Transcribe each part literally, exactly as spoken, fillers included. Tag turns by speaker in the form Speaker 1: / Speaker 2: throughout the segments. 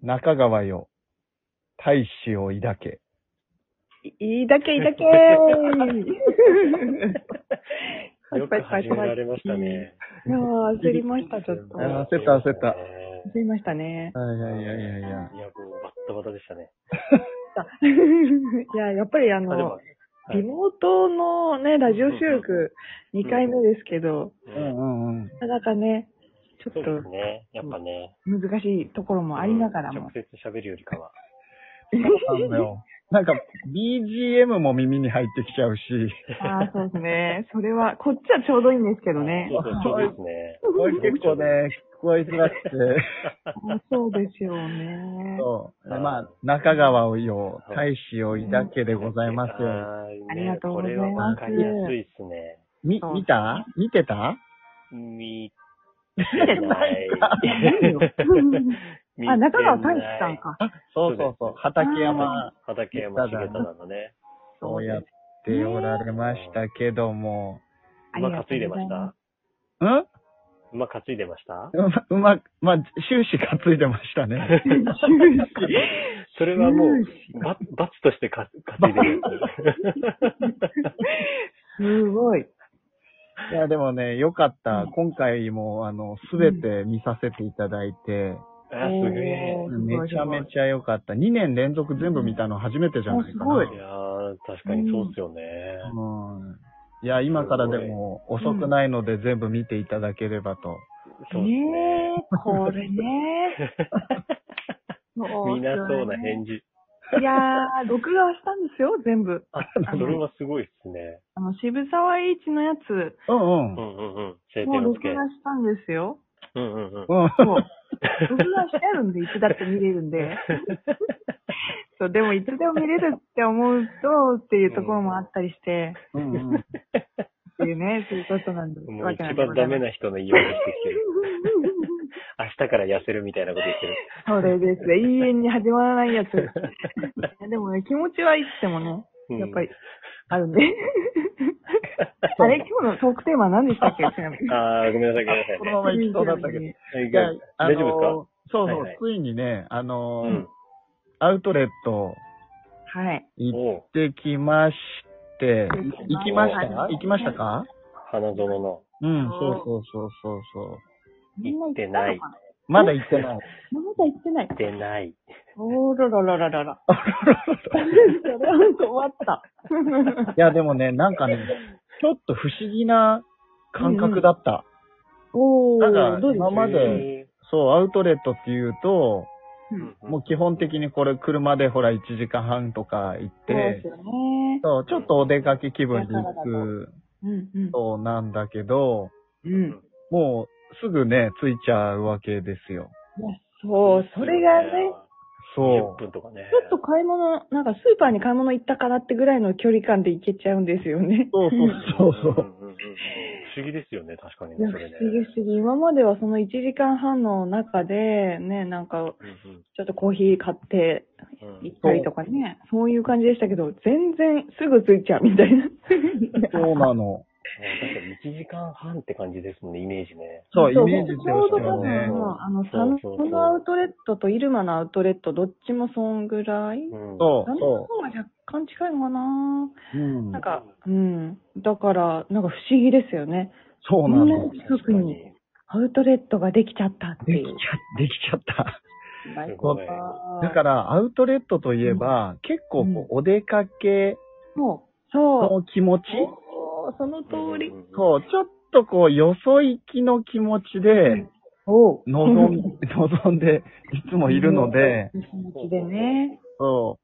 Speaker 1: 中川よ、大志を抱け。
Speaker 2: いいだけいいだけー
Speaker 3: よく始められましたね。
Speaker 2: いやー、焦りました、ちょっと。
Speaker 1: 焦った焦った。
Speaker 2: 焦りましたね。
Speaker 1: はいはいはいはい。いや、
Speaker 3: いや、もうバッタバタでしたね。
Speaker 2: いや、やっぱりあの、リモートのね、ラジオ収録にかいめですけど、
Speaker 1: うんうんうん。
Speaker 2: なかなかね、ちょっと、
Speaker 3: そうですね。やっぱね。
Speaker 2: 難しいところもありながらも。
Speaker 3: 直接喋るよりかは。
Speaker 1: そうなんだよ。なんか、ビージーエム も耳に入ってきちゃうし。
Speaker 2: ああ、そうですね。それは、こっちはちょうどいいんですけどね。
Speaker 3: そうそう、そうですね。
Speaker 1: これ結構ね、聞こえづらくて。
Speaker 2: そうですよね。
Speaker 1: そう。まあ、中川をよ、大志を抱けでございますよ。
Speaker 3: あ
Speaker 2: りがとうございます。
Speaker 3: これはわかりやすいですね。
Speaker 1: み、見た見てた
Speaker 3: 見
Speaker 2: てない。あ、中川大志さんか。
Speaker 1: そうそうそう。畠山。
Speaker 3: 畠山重忠のね。
Speaker 1: そうやっておられましたけども。
Speaker 3: 馬担いでました？
Speaker 1: ん
Speaker 3: 馬担いでました
Speaker 1: うま、まあ、終始担いでましたね。終始。
Speaker 3: それはもう、ば罰としてか担いでる。
Speaker 2: すごい。
Speaker 1: いや、でもね、よかった。今回も、あの、すべて見させていただいて。
Speaker 3: あ、すげえ。
Speaker 1: めちゃめちゃよかった。にねん連続全部見たの初めてじゃないかな。
Speaker 2: すごい。
Speaker 3: いやー、確かにそうっすよね。
Speaker 1: うん。いや、今からでも遅くないので全部見ていただければと。
Speaker 3: そうですね。
Speaker 2: これね。
Speaker 3: みんなそうな返事。
Speaker 2: いやー、録画はしたんですよ、全部。
Speaker 3: あ、それはすごいっすね。
Speaker 2: あの、渋沢栄一のやつ。
Speaker 1: うんうん。
Speaker 3: うんうんうん。晴
Speaker 2: もう録
Speaker 3: 天をつけ。
Speaker 2: 画したんですよ。
Speaker 3: うんうんうん。
Speaker 1: うん。
Speaker 2: そう。録画してあるんで、いつだって見れるんで。そう、でもいつでも見れるって思うと、っていうところもあったりして、
Speaker 1: うんうん。
Speaker 2: っていうね、そういうことなんです。
Speaker 3: もう一番ダメな人の言い訳してきてる。明日から痩せるみたいなこと言ってる。
Speaker 2: それですね。永遠に始まらないやつ。でもね、気持ちはいつでもね、やっぱり、あるんで。あれ、今日のトークテーマは何でしたっけ？
Speaker 3: ああ、ごめんなさい、ごめんなさい。
Speaker 1: このまま行きそうだったけど。
Speaker 3: 大丈夫ですか？
Speaker 1: そうそう、ついにね、あの、アウトレット、
Speaker 2: はい。
Speaker 1: 行ってきまして、行きました行きましたか？
Speaker 3: 花園の。
Speaker 1: うん、そうそうそうそうそう。
Speaker 3: 行ってない。
Speaker 1: まだ行ってない。
Speaker 2: まだ行ってない。
Speaker 3: 行ってない。
Speaker 2: おーらららららら。それは困った。
Speaker 1: いや、でもね、なんかね、ちょっと不思議な感覚だった。
Speaker 2: おー、
Speaker 1: なんか、今まで、そう、アウトレットっていうと、もう基本的にこれ車でほらいちじかんはんとか行って、そう、ちょっとお出かけ気分で行く、そうなんだけど、もうすぐね、着いちゃうわけですよ。
Speaker 2: そう、それがね、
Speaker 1: そう。
Speaker 3: じゅっぷんとかね。
Speaker 2: ちょっと買い物、なんかスーパーに買い物行ったからってぐらいの距離感で行けちゃうんですよね。
Speaker 1: そうそうそうそう。
Speaker 3: 不思議ですよね、確かに
Speaker 2: ね。
Speaker 3: それね。
Speaker 2: 不思議不思議。今まではそのいちじかんはんの中で、ね、なんか、ちょっとコーヒー買って行ったりとかね、うん、そういう感じでしたけど、全然すぐ着いちゃうみたいな。
Speaker 1: そうなの。
Speaker 3: 確かにいちじかんはんって感じですもんね、イメージね。
Speaker 1: そう、イメージ
Speaker 2: ちょうど多分、あの、佐野のアウトレットと入間のアウトレット、どっちもそんぐらい、うん、そう、そう。佐野の方が若干近いのかな、うん、なんか、うん。だから、なんか不思議ですよね。
Speaker 1: そうなの。
Speaker 2: 近くにアウトレットができちゃったっていう。
Speaker 1: できちゃ、できちゃった。だから、アウトレットといえば、うん、結構こう、お出かけの気持ち、
Speaker 2: その通り。
Speaker 1: そう、ちょっとこう、よそ行きの気持ちで、望ん、望んで、いつもいるので、
Speaker 2: 気持ちでね。
Speaker 1: そう。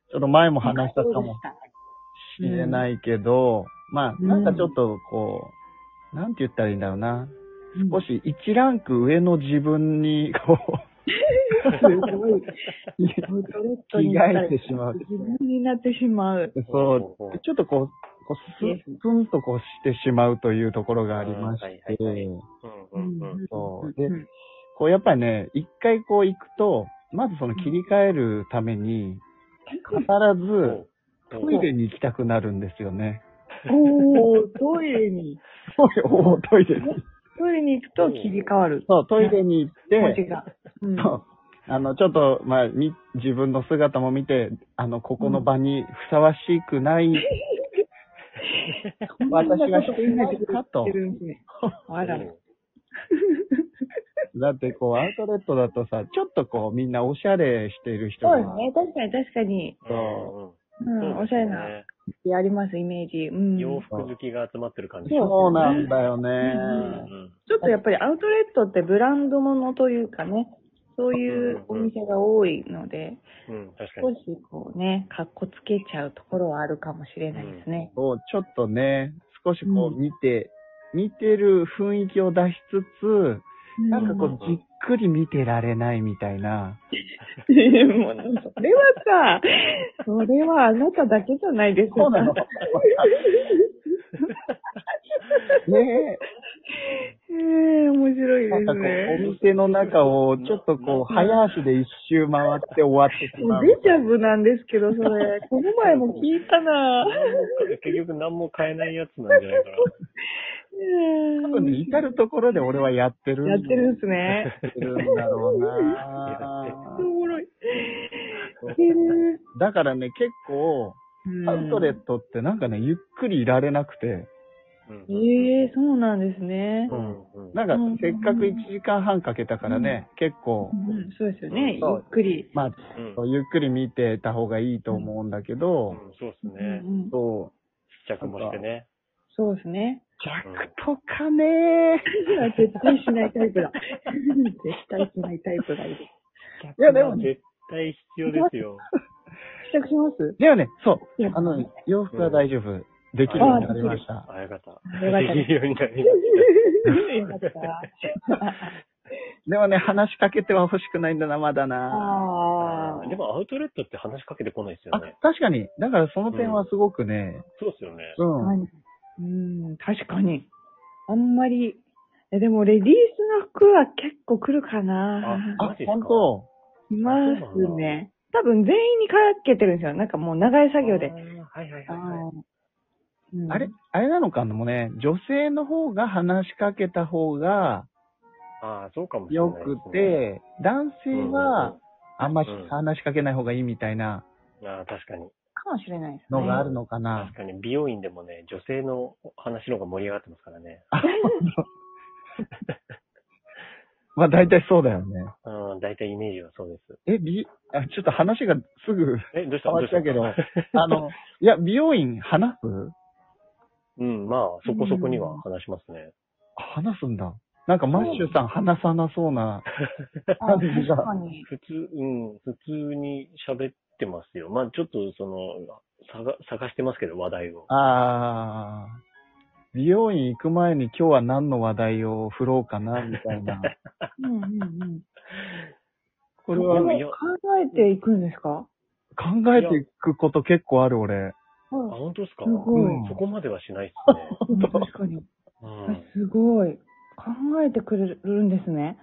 Speaker 1: ちょっと前も話したかもしれないけど、まあ、なんかちょっとこう、なんて言ったらいいんだろうな。少し一ランク上の自分に、こう、
Speaker 2: すごい。
Speaker 1: 着替えてしまう。
Speaker 2: 自分になってしまう。
Speaker 1: そう。ちょっとこう、こうスプンとこうしてしまうというところがありまして、そう。で、こうやっぱりね、一回こう行くと、まずその切り替えるために、必ずトイレに行きたくなるんですよね。
Speaker 2: おー、トイレに。
Speaker 1: おー、トイレに。
Speaker 2: トイレに行くと切り替わる。
Speaker 1: そう、トイレに行って、
Speaker 2: 文字が。
Speaker 1: うん、そう。 あの、ちょっと、まあ、み、自分の姿も見て、あの、ここの場にふさわしくない、私はしていないかと。
Speaker 2: あら。
Speaker 1: だって、こう、アウトレットだとさ、ちょっとこう、みんなおしゃれしてる人が。
Speaker 2: そうですね。確かに確かに。
Speaker 1: そう。
Speaker 2: うん、おしゃれな。あります、イメージ。うん。
Speaker 3: 洋服好きが集まってる感じ。
Speaker 1: そうなんだよね。
Speaker 2: ちょっとやっぱりアウトレットってブランドものというかね、そういうお店が多いので、
Speaker 3: うん、確かに。
Speaker 2: 少しこうね、かっこつけちゃうところはあるかもしれないですね。
Speaker 1: そう、ちょっとね、少しこう見て、うん、見てる雰囲気を出しつつ、なんかこう、じっくり見てられないみたいな。
Speaker 2: もう、それはさ、それはあなただけじゃないですか。そうなの。ねえ。ええ、面白いですね。
Speaker 1: なんかこう、お店の中をちょっとこう、早足で一周回って終わってしまう。
Speaker 2: デジャブなんですけど、それ。この前も聞いたな
Speaker 3: ぁ。結局何も買えないやつなんじゃないかな。
Speaker 1: 多分ね、至るところで俺はやってる。
Speaker 2: やってるんですね。
Speaker 1: やってるんだろうな
Speaker 2: ぁ。おもろい。
Speaker 1: だからね、結構、アウトレットってなんかね、ゆっくりいられなくて。
Speaker 2: ええー、そうなんですね。
Speaker 1: うん。なんか、せっかくいちじかんはんかけたからね、うん、結構、
Speaker 2: うん。そうですよね、ゆっくり。
Speaker 1: まあ、うん、ゆっくり見てた方がいいと思うんだけど、
Speaker 3: うん、そうですね。
Speaker 1: そう。
Speaker 3: 試着もしてね。
Speaker 2: そうですね。
Speaker 1: 着とかね
Speaker 2: ー。絶対しないタイプだ。絶対しないタイプがいる。
Speaker 3: いや、でも絶対必要ですよ。
Speaker 2: 試着します？
Speaker 1: ではね、そう。あの、洋服は大丈夫。できるようになりました。
Speaker 3: あ、よかった。
Speaker 2: よかった。できるようになりました。よかった。
Speaker 1: でもね、話しかけては欲しくないんだな、まだな。
Speaker 3: ああ。でもアウトレットって話しかけてこないですよね。
Speaker 1: あ、確かに。だからその点はすごくね。
Speaker 3: そうですよね。
Speaker 2: うん。うん、確かに。あんまり、え、でもレディースの服は結構来るかな。
Speaker 3: あ、マジですか？
Speaker 1: 本当？
Speaker 2: いますね。多分全員にかけてるんですよ。なんかもう長い作業で。
Speaker 3: はいはいはい、はい。
Speaker 1: うん、あれあれなのかもね、女性の方が話しかけた方が、
Speaker 3: ああ、そうかもしれないですね。
Speaker 1: よくて、男性はあんまし話しかけない方がいいみたいな。
Speaker 3: ああ、確かに。
Speaker 2: かもしれないですね。
Speaker 1: のがあるのかな。
Speaker 3: 確かに美容院でもね、女性の話の方が盛り上がってますからね。
Speaker 1: まあ大体そうだよね。
Speaker 3: うん、大体イメージはそうです。
Speaker 1: え、美、あ、ちょっと話がすぐ
Speaker 3: え、どうした
Speaker 1: 変わっちゃうけど、あの、いや、美容院話す？
Speaker 3: うん、まあ、そこそこには話しますね。
Speaker 1: 話すんだ。なんかマッシュさん話さなそうな
Speaker 2: 感じが。
Speaker 3: 普通、うん、普通に喋ってますよ。まあちょっとその、探、探してますけど、話題を。
Speaker 1: ああ。美容院行く前に今日は何の話題を振ろうかな、みたいな。
Speaker 2: うんうんうん。
Speaker 1: これは、
Speaker 2: 考えていくんですか？
Speaker 1: 考えていくこと結構ある、俺。
Speaker 3: あ、本当ですか？
Speaker 2: すごい、
Speaker 3: うん。そこまではしないっす
Speaker 2: ね。確かに。うん、すごい。考えてくれるんですね。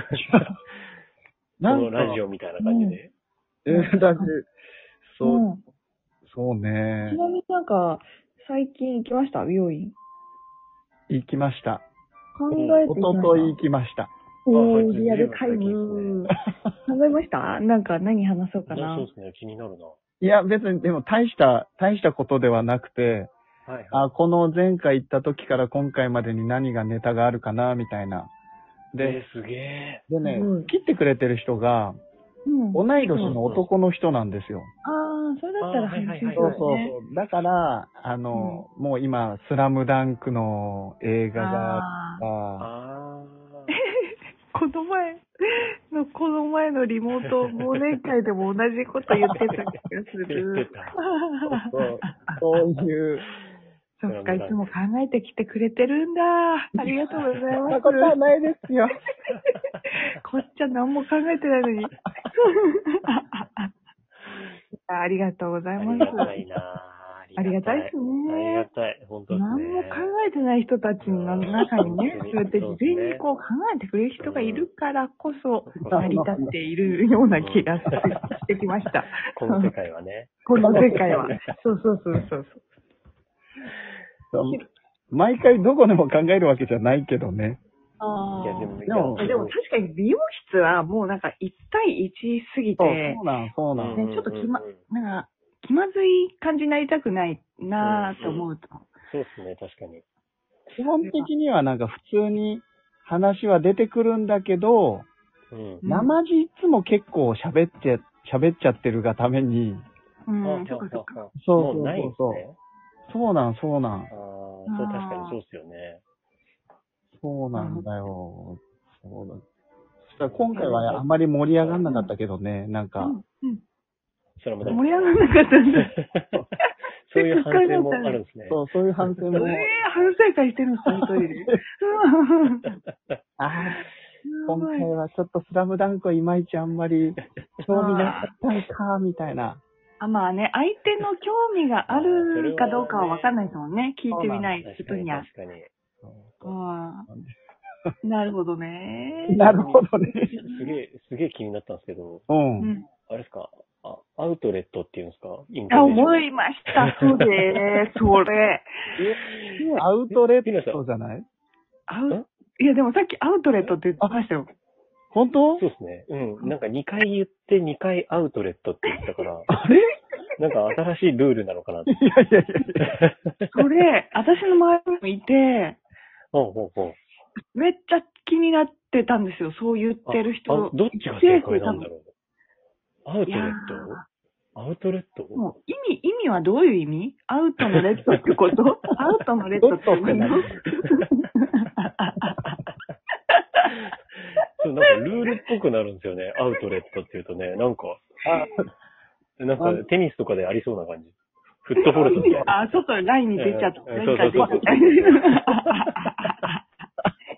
Speaker 3: このラジオみたいな感じで。
Speaker 1: うん、えー、だって、そう、うん、そうね。
Speaker 2: ちなみになんか、最近行きました？美容院。
Speaker 1: 行きました。
Speaker 2: 考えて
Speaker 1: おととい行きました。
Speaker 2: おー、リアルタイム。考えました？なんか何話そうかな。
Speaker 3: そうですね、気になるな。
Speaker 1: いや、別に、でも大した、大したことではなくて、はいはい、あ、この前回行った時から今回までに何がネタがあるかな、みたいな。
Speaker 3: で、えー、すげえ。
Speaker 1: でね、うん、切ってくれてる人が、うん、同い年の男の人なんですよ。
Speaker 2: ああ、それだったら話しそう、ね。
Speaker 1: そうそうそう。だから、あの、うん、もう今、スラムダンクの映画があった。あ
Speaker 2: この前の、この前のリモート忘年会でも同じこと言ってた気がする。
Speaker 1: そう、そういう。
Speaker 2: そっか、いつも考えてきてくれてるんだ。ありがとうございます。そんな
Speaker 1: ことはないですよ。
Speaker 2: こっちは何も考えてないのに。ありがとうございます。
Speaker 3: ありがたいな。
Speaker 2: ありがたいですね。
Speaker 3: ありがたい。本当ですね。
Speaker 2: 何も考えてない人たちの中にね、そうやって事前にこう考えてくれる人がいるからこそ、成り立っているような気がしてきました。
Speaker 3: この世界はね。
Speaker 2: この世界は。そうそうそうそう。
Speaker 1: 毎回どこでも考えるわけじゃないけどね。
Speaker 2: ああ。
Speaker 3: いや、でも、
Speaker 2: でも、でも確かに美容室はもうなんかいち対いちすぎて、
Speaker 1: そうなん、そうなん。
Speaker 2: ね、ちょっと気ま、なんか、気まずい感じになりたくないなぁと思うと。
Speaker 3: そうですね、確かに。
Speaker 1: 基本的にはなんか普通に話は出てくるんだけど、うん、生地いつも結構喋って、喋っちゃってるがために、
Speaker 2: うん、そっかそっか。
Speaker 1: そうそうそうそう。そうなん、そうなん。ああ、
Speaker 3: そう、確かにそうっすよね。
Speaker 1: そうなんだよ。そうだ。そしたら今回はあんまり盛り上がんなかったけどね、なんか。うんうん、
Speaker 2: それも盛り上がんなかったんだ。
Speaker 3: そういう反省もあるんですね。
Speaker 1: そう、そういう反省も。
Speaker 2: ええー、反省会してるんですか、一人で。
Speaker 1: ああ、今回はちょっとスラムダンクはいまいちあんまり興味なかったんか、みたいな。
Speaker 2: あ、まあね、相手の興味があるかどうかはわかんないですもんね。聞いてみない人には。
Speaker 3: 確かに。
Speaker 2: ああ。なるほどね。
Speaker 1: なるほどね。
Speaker 3: すげえ、すげえ気になったんですけど。
Speaker 1: うん。
Speaker 3: あれですか、あ、アウトレットっていうんですか？
Speaker 2: あ、思いました。そうでーす。それ。
Speaker 1: アウトレットじゃない？
Speaker 2: アウ、いやでもさっきアウトレットって言ってましたよ。
Speaker 1: 本当？
Speaker 3: そうですね。うん。なんかにかい言ってにかいアウトレットって言ってたから。
Speaker 1: あれ？
Speaker 3: なんか新しいルールなのかなって。
Speaker 1: いやいやいや
Speaker 2: それ、私の周りにもいて、
Speaker 3: ほうほうほう。
Speaker 2: めっちゃ気になってたんですよ。そう言ってる人。
Speaker 3: どっちが正解なんだろう。アウトレット？アウトレット？
Speaker 2: もう意味、意味はどういう意味？アウトのレッドってこと？アウトのレッドって何？
Speaker 3: そう、なんかルールっぽくなるんですよね。アウトレットって言うとね、なんか、あなんかテニスとかでありそうな感じ。フットボールとか。
Speaker 2: あ、外ラインに出ちゃった。
Speaker 3: そうそうそう。